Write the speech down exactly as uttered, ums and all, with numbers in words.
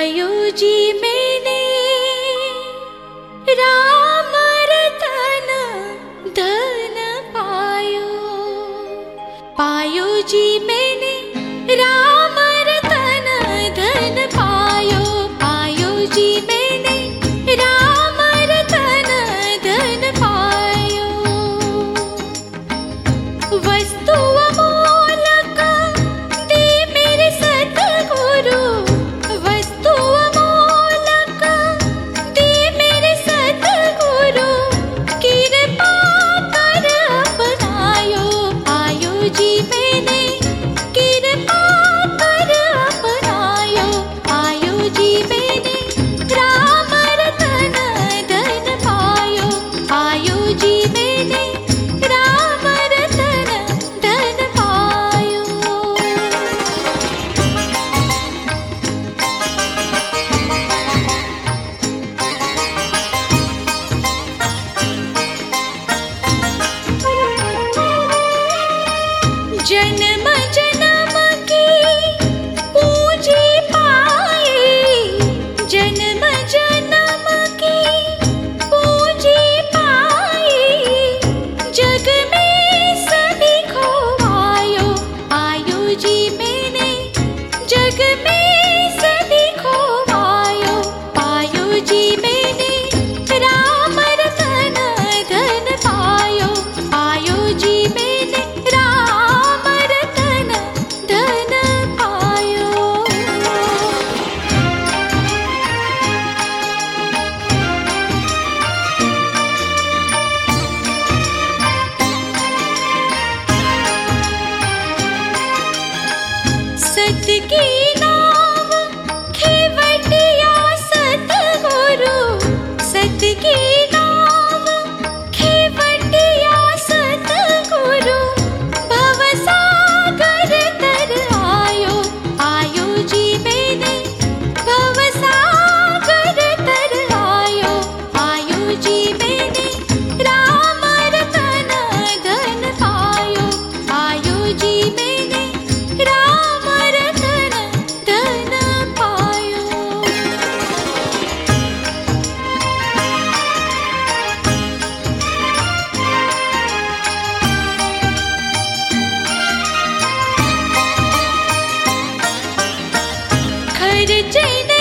पायो जी मैंने राम रतन धन पायो। पायो जी मैंने राम रतन धन पायो। पायो जी मैंने राम रतन धन पायो। वस्तु अमोलक दे मेरे सतगुरु। वस्तु अमोलक दे मेरे सतगुरु। कृपा कर अपनायो। पायो जी मैंने कृपा कर अपनायो। पायो जी मैंने राम रतन धन पायो। पायो जी मैंने राम रतन धन पायो। जन्म जन्म की पूंजी पाई। जन्म जन्म की पूंजी पाई। जग में सभी खोवायो। पायो जी मैंने जग में सभी खोवायो। पायो जी मैंने राम रतन धन पायो। पायो जी मैंने राम रतन धन पायो। सत की नाव खेवटिया सतगुरु। सत की नाव खेवटिया सतगुरु। भवसागर तर आयो। पायो जी मैंने भवसागर तर आयो। पायो जी मैंने राम रतन धन पायो। पायो जी मैंने राम रतन धन पायो। खर्चे